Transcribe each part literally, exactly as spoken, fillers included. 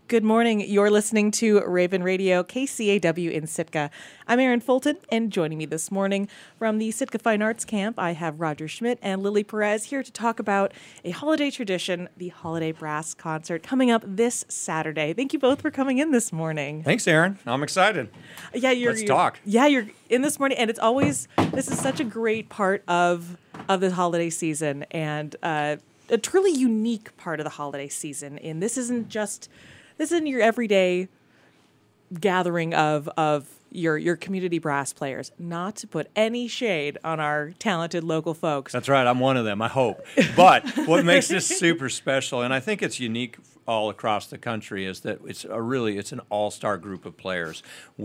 Good morning. You're listening to Raven Radio, K C A W in Sitka. I'm Erin Fulton, and joining me this morning from the Sitka Fine Arts Camp, I have Roger Schmidt and Lily Perez here to talk about a holiday tradition, the Holiday Brass Concert, coming up this Saturday. Thank you both for coming in this morning. Thanks, Erin. I'm excited. Yeah, you're, Let's you're, talk. Yeah, you're in this morning, and it's always, this is such a great part of, of the holiday season, and uh, a truly unique part of the holiday season. And this isn't just... This isn't your everyday gathering of of your your community brass players. Not to put any shade on our talented local folks. That's right. I'm one of them, I hope. But what makes this super special, and I think it's unique all across the country, is that it's a really it's an all-star group of players.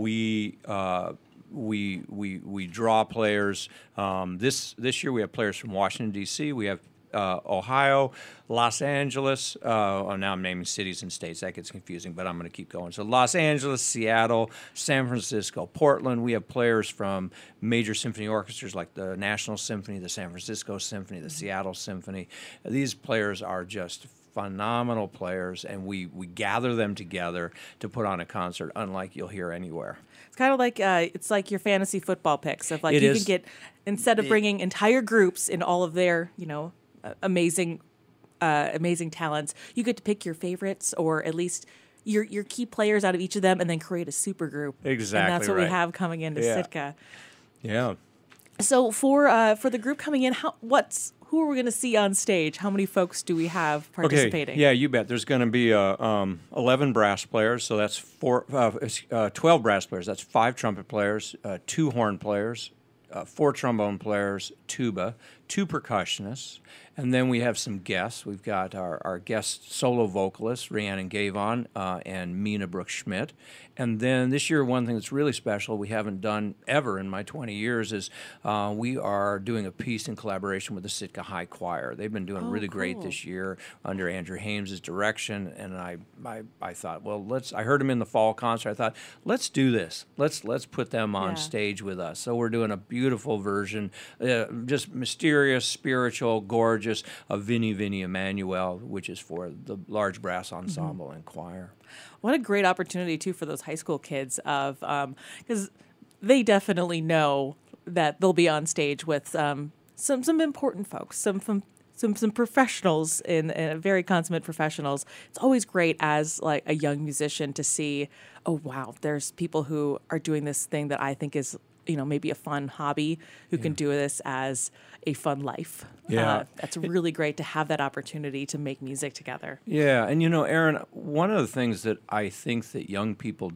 We uh, we we we draw players. Um, this this year we have players from Washington D C. We have Uh, Ohio, Los Angeles. Uh, oh, now I'm naming cities and states. That gets confusing, but I'm going to keep going. So Los Angeles, Seattle, San Francisco, Portland. We have players from major symphony orchestras like the National Symphony, the San Francisco Symphony, the Seattle Symphony. These players are just phenomenal players, and we, we gather them together to put on a concert unlike you'll hear anywhere. It's kind of like uh, it's like your fantasy football picks of like It you is. can get, instead of bringing entire groups in all of their, you know, amazing, uh, amazing talents, you get to pick your favorites or at least your your key players out of each of them, and then create a super group. Exactly, and that's what right. we have coming into Yeah. Sitka. Yeah. So for uh, for the group coming in, how what's who are we going to see on stage? How many folks do we have participating? Okay. Yeah, you bet. There's going to be uh, um, eleven brass players, so that's four, uh, uh, twelve brass players. That's five trumpet players, uh, two horn players, uh, four trombone players, tuba, two percussionists, and then we have some guests. We've got our, our guest solo vocalists, Rhiannon Gavon uh, and Mina Brooks Schmidt. And then this year, one thing that's really special we haven't done ever in my twenty years is uh, we are doing a piece in collaboration with the Sitka High Choir. They've been doing Oh, really cool. great this year under Andrew Hames's direction. And I, I, I thought, well, let's. I heard him in the fall concert. I thought, let's do this. Let's let's put them on Yeah. stage with us. So we're doing a beautiful version, uh, just mysterious, spiritual, gorgeous, of Vinnie Vinnie Emmanuel, which is for the large brass ensemble Mm-hmm. and choir. What a great opportunity, too, for those high school kids of because they definitely know that they'll be on stage with um, some some important folks, some some some, some professionals in, in very consummate professionals. It's always great as like a young musician to see, oh wow, there's people who are doing this thing that I think is, you know, maybe a fun hobby, who can do this as a fun life. Yeah. Uh, that's really great to have that opportunity to make music together. Yeah, and you know, Erin, one of the things that I think that young people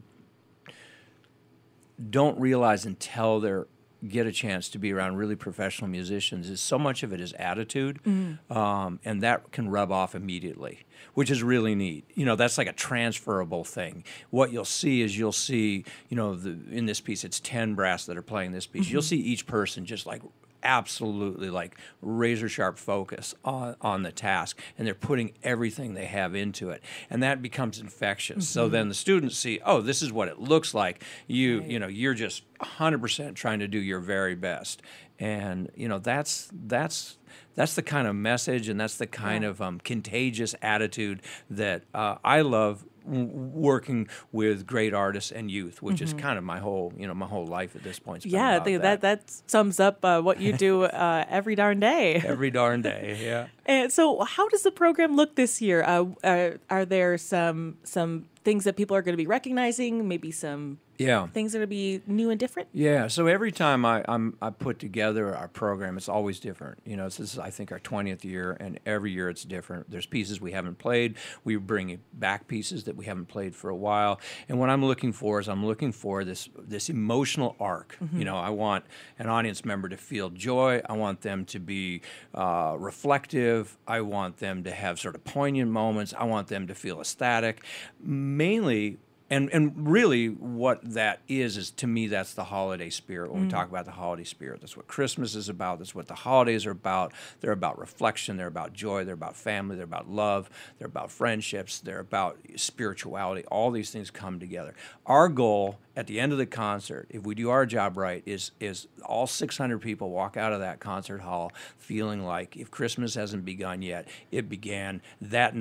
don't realize until they get a chance to be around really professional musicians is so much of it is attitude, Mm-hmm. um, and that can rub off immediately, which is really neat. You know, that's like a transferable thing. What you'll see is you'll see, you know, the, in this piece, it's ten brass that are playing this piece. Mm-hmm. You'll see each person just like absolutely like razor sharp focus on, on the task, and they're putting everything they have into it, and that becomes infectious. Mm-hmm. So then the students see, oh, this is what it looks like. You Right. you know, you're just one hundred percent trying to do your very best, and you know that's that's that's the kind of message, and that's the kind Yeah. of um, contagious attitude that uh, I love w- working with great artists and youth, which is kind of my whole, you know, my whole life at this point. Yeah, I think that. that sums up uh, what you do uh, every darn day. every darn day. Yeah. And so, how does the program look this year? Uh, uh, are there some some things that people are going to be recognizing? Maybe some Yeah. things that are going to be new and different? Yeah, so every time I I'm, I put together our program, it's always different. You know, this is, I think, our twentieth year, and every year it's different. There's pieces we haven't played. We bring back pieces that we haven't played for a while. And what I'm looking for is I'm looking for this this emotional arc. You know, I want an audience member to feel joy. I want them to be uh, reflective. I want them to have sort of poignant moments. I want them to feel ecstatic. Mainly, And and really what that is, is to me, that's the holiday spirit. When we talk about the holiday spirit, that's what Christmas is about. That's what the holidays are about. They're about reflection. They're about joy. They're about family. They're about love. They're about friendships. They're about spirituality. All these things come together. Our goal at the end of the concert, if we do our job right, is is all six hundred people walk out of that concert hall feeling like if Christmas hasn't begun yet, it began that night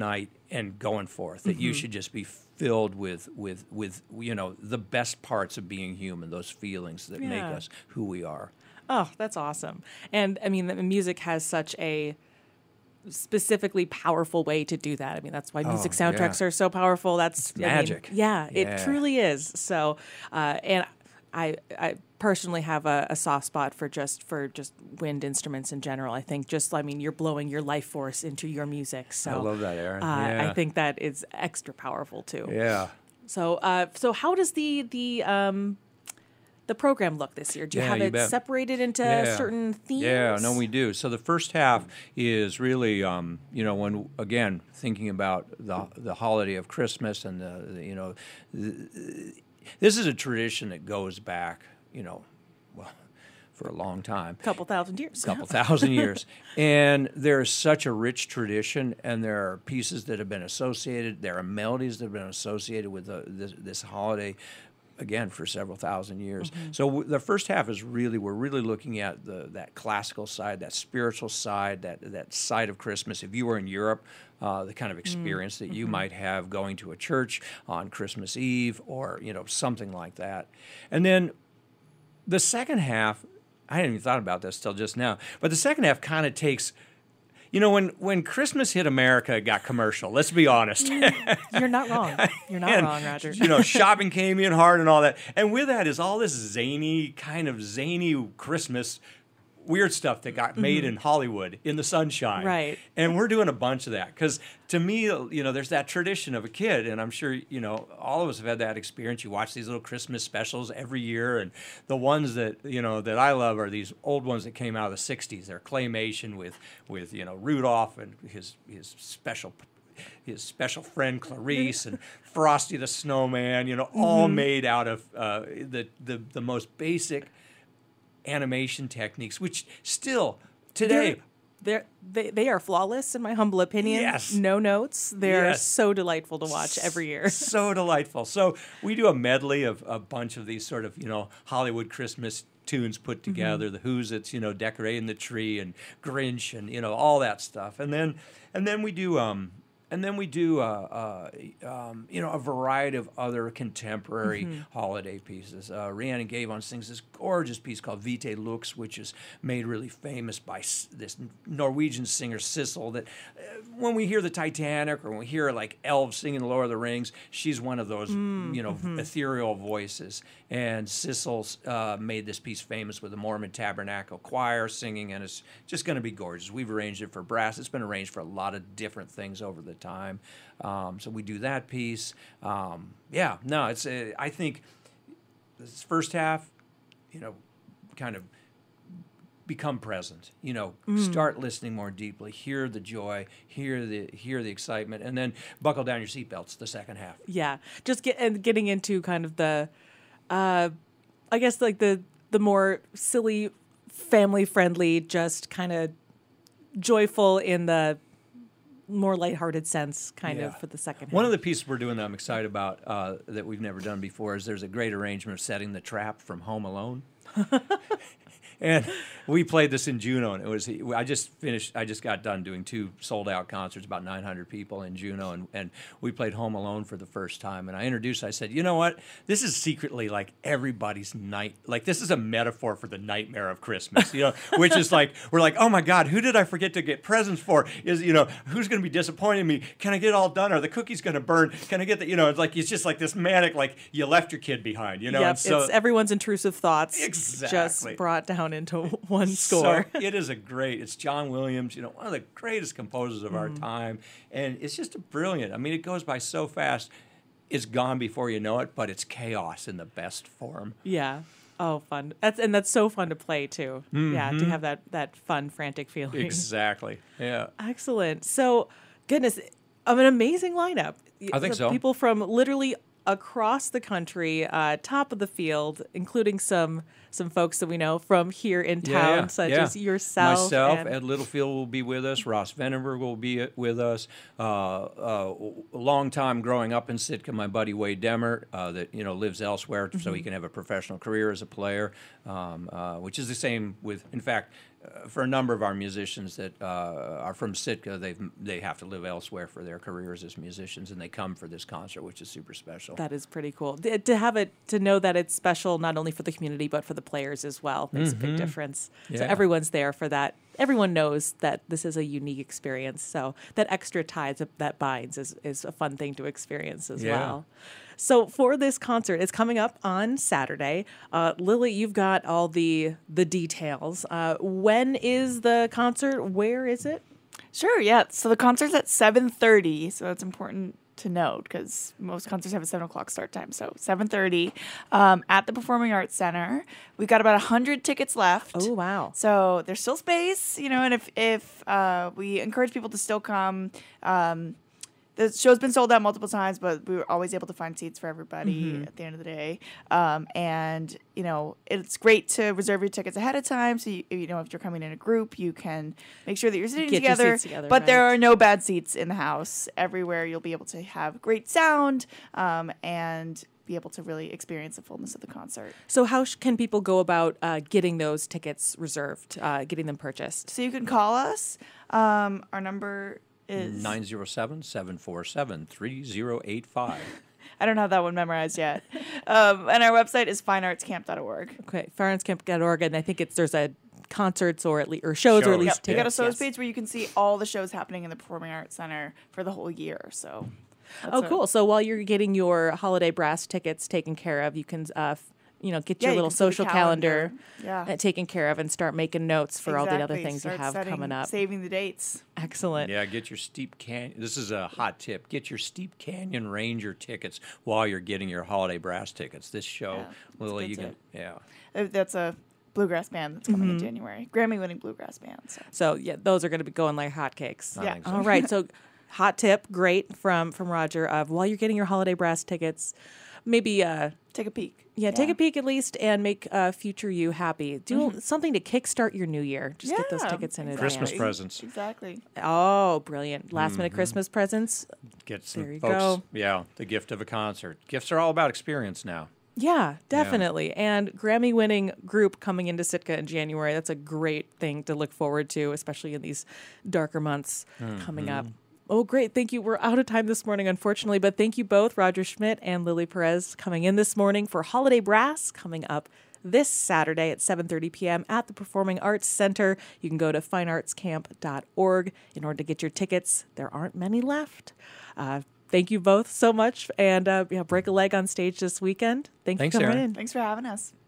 and going forth. That Mm-hmm. you should just be filled with with with you know the best parts of being human, those feelings that make Yeah. us who we are. Oh, that's awesome. And I mean, the music has such a specifically powerful way to do that. I mean, that's why music Oh, soundtracks yeah. are so powerful. That's I mean, magic. yeah, Yeah. it truly is. So, uh, and I, I personally have a, a soft spot for just for just wind instruments in general. I think just I mean, you're blowing your life force into your music. So I love that, Aaron. Uh, Yeah. I think that is extra powerful too. Yeah. So, uh, so how does the the um, the program look this year? Do you Yeah, have you it bet. separated into Yeah. certain themes? Yeah, no, we do. So the first half is really, um, you know, when again thinking about the the holiday of Christmas and the, the you know, the, this is a tradition that goes back, you know, well, for a long time. couple thousand years. couple thousand years. And there's such a rich tradition, and there are pieces that have been associated, there are melodies that have been associated with the, this, this holiday, again, for several thousand years. Mm-hmm. So w- the first half is really, we're really looking at the, that classical side, that spiritual side, that, that side of Christmas. If you were in Europe, uh, the kind of experience that you Mm-hmm. might have going to a church on Christmas Eve or, you know, something like that. And then the second half, I hadn't even thought about this till just now, but the second half kind of takes, you know, when, when Christmas hit America, it got commercial. Let's be honest. You're not wrong. You're not And, wrong, Roger. You know, shopping came in hard and all that. And with that is all this zany, kind of zany Christmas weird stuff that got made in Hollywood in the sunshine. Right. And we're doing a bunch of that because to me, you know, there's that tradition of a kid. And I'm sure, you know, all of us have had that experience. You watch these little Christmas specials every year. And the ones that, you know, that I love are these old ones that came out of the sixties. They're claymation with, with you know, Rudolph and his, his special his special friend Clarice and Frosty the Snowman, you know, all made out of uh, the, the the most basic animation techniques, which still today, They're, they they are flawless in my humble opinion. Yes. No notes. They're Yes. so delightful to watch every year. so delightful. So we do a medley of a bunch of these sort of, you know, Hollywood Christmas tunes put together, the Who's It's, you know, Decorating the Tree and Grinch and, you know, all that stuff. And then and then we do um And then we do, uh, uh, um, you know, a variety of other contemporary holiday pieces. Uh, Rhiannon Gavon sings this gorgeous piece called Vitae Lux, which is made really famous by s- this Norwegian singer Sissel. That uh, when we hear the Titanic or when we hear like elves singing the Lord of the Rings, she's one of those, you know, ethereal voices. And Sissel uh, made this piece famous with the Mormon Tabernacle Choir singing, and it's just going to be gorgeous. We've arranged it for brass. It's been arranged for a lot of different things over the time. Um, so we do that piece. Um, yeah, no, it's uh, I think this first half, you know, kind of become present. You know, start listening more deeply, hear the joy, hear the hear the excitement, and then buckle down your seatbelts. The second half. Yeah, just get and getting into kind of the, uh, I guess like the the more silly, family friendly, just kind of joyful in the more lighthearted sense, kind Yeah. of for the second half. One of the pieces we're doing that I'm excited about uh, that we've never done before is there's a great arrangement of Setting the Trap from Home Alone. And we played this in Juneau, and it was I just finished. I just got done doing two sold out concerts, about nine hundred people in Juneau, and, and we played Home Alone for the first time. And I introduced. I said, you know what? This is secretly like everybody's night. Like this is a metaphor for the nightmare of Christmas. You know, which is like we're like, oh my God, who did I forget to get presents for? Is you know who's going to be disappointing me? Can I get it all done? Are the cookies going to burn? Can I get the you know? It's like it's just like this manic. Like you left your kid behind. You know. Yep, and so, it's everyone's intrusive thoughts Exactly. just brought down into one score. So it is a great. It's John Williams, you know, one of the greatest composers of Mm-hmm. our time, and it's just a brilliant. I mean, it goes by so fast. It's gone before you know it, but it's chaos in the best form. Yeah. Oh, fun. That's and that's so fun to play too. Yeah, Mm-hmm. to have that that fun, frantic feeling. Exactly. Yeah. Excellent. So, goodness, of an amazing lineup. I think The so. People from literally across the country, uh, top of the field, including some some folks that we know from here in town, Yeah, yeah, such yeah. as yourself. Myself, and- Ed Littlefield will be with us. Ross Venenberg will be with us. Uh, uh, a long time growing up in Sitka, my buddy Wade Demert, uh, that you know lives elsewhere, so he can have a professional career as a player. Um, uh, which is the same with, in fact, uh, for a number of our musicians that uh, are from Sitka, they they have to live elsewhere for their careers as musicians, and they come for this concert, which is super special. That is pretty cool. Th- To have it, to know that it's special not only for the community but for the players as well makes a big difference. So Yeah. everyone's there for that. Everyone knows that this is a unique experience. So that extra tie that, that binds is, is a fun thing to experience as Yeah. well. So for this concert, it's coming up on Saturday. Uh, Lily, you've got all the the details. Uh, when is the concert? Where is it? Sure, yeah. So the concert's at seven thirty, so it's important to note because most concerts have a seven o'clock start time. So seven thirty um, at the Performing Arts Center. We've got about one hundred tickets left. Oh, wow. So there's still space, you know, and if, if uh, we encourage people to still come. Um, the show's been sold out multiple times, but we were always able to find seats for everybody at the end of the day. Um, and, you know, it's great to reserve your tickets ahead of time. So, you, you know, if you're coming in a group, you can make sure that you're sitting Get your together. seats together, But there right. are no bad seats in the house. Everywhere you'll be able to have great sound um, and be able to really experience the fullness of the concert. So how sh- can people go about uh, getting those tickets reserved, uh, getting them purchased? So you can call us. Um, our number is... nine zero seven, seven four seven, three zero eight five. I don't have that one memorized yet. um, and our website is fine arts camp dot org. Okay, firearms camp dot org, and I think it's there's a concerts or at least or shows, or at Shows, least Yep. We got a tickets. shows yes. page where you can see all the shows happening in the Performing Arts Center for the whole year. So, that's Oh, a- cool! So while you're getting your holiday brass tickets taken care of, you can, uh, f- you know, get Yeah, your you little can see the social calendar, Yeah. uh, taken care of, and start making notes for all the other Exactly. things Start you have setting- coming up. Saving the dates. Excellent. Yeah, get your Steep Canyon. This is a hot tip. Get your Steep Canyon Ranger tickets while you're getting your holiday brass tickets. This show, Yeah, that's Lily, good you tip. can. Yeah. Uh, That's a bluegrass band that's coming Mm-hmm. in January. Grammy-winning bluegrass band. So. So yeah, those are going to be going like hotcakes. I Yeah. think so. All right. So, hot tip, great from from Roger. Of while you're getting your holiday brass tickets, maybe uh, Take a peek. yeah, take a peek at least and make uh, future you happy. Do something to kickstart your new year. Just get those Yeah, tickets in exactly. Christmas advance. presents. Exactly. Oh, brilliant! Last minute Christmas presents. Get some There you folks. go. Yeah, the gift of a concert. Gifts are all about experience now. Yeah, definitely. And Grammy winning group coming into Sitka in January. That's a great thing to look forward to, especially in these darker months coming up. Oh, great. Thank you. We're out of time this morning, unfortunately, but thank you both, Roger Schmidt and Lily Perez, coming in this morning for Holiday Brass coming up this Saturday at seven thirty p.m. at the Performing Arts Center. You can go to fine arts camp dot org in order to get your tickets. There aren't many left. Uh, thank you both so much, and uh, yeah, break a leg on stage this weekend. Thank Thanks, you for coming Erin. in. Thanks for having us.